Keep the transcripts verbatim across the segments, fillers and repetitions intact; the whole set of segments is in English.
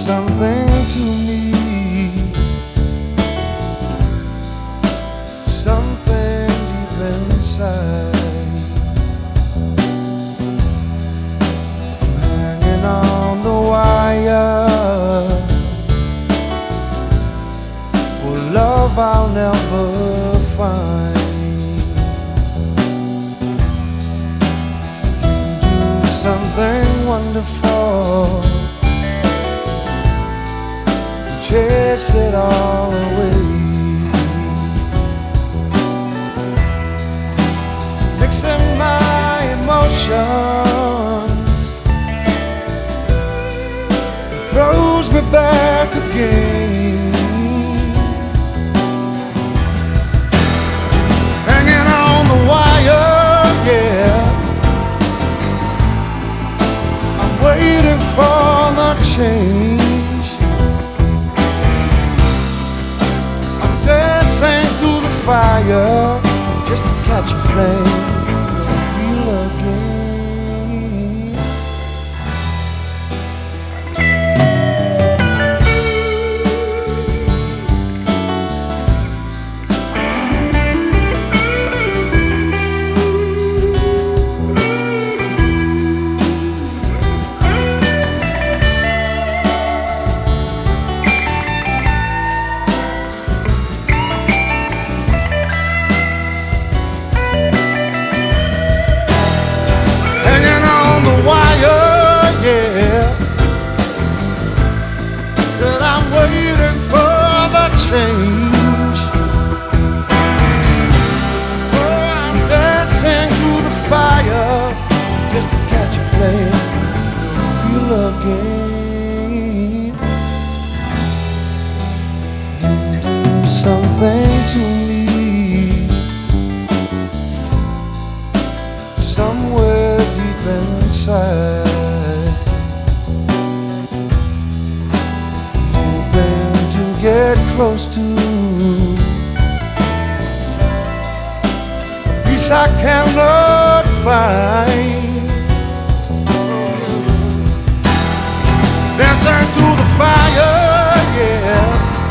something to me, something deep inside. I'm hanging on the wire for love I'll never find. Something wonderful, chase it all away. Mixing my emotions, it throws me back again. Hanging on the wire, yeah, waiting for the change. I'm dancing through the fire just to catch a flame for real again. Said I'm waiting for the change. Oh, I'm dancing through the fire just to catch a flame for real again. You do something to me, somewhere deep inside. Get close to a peace I cannot find. Dancing through the fire, yeah,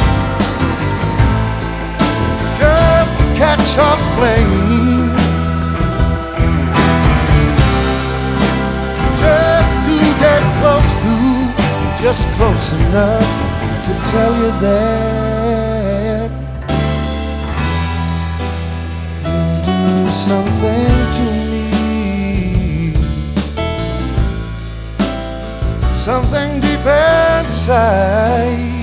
just to catch a flame, just to get close to, just close enough to tell you that you do something to me, something deep inside.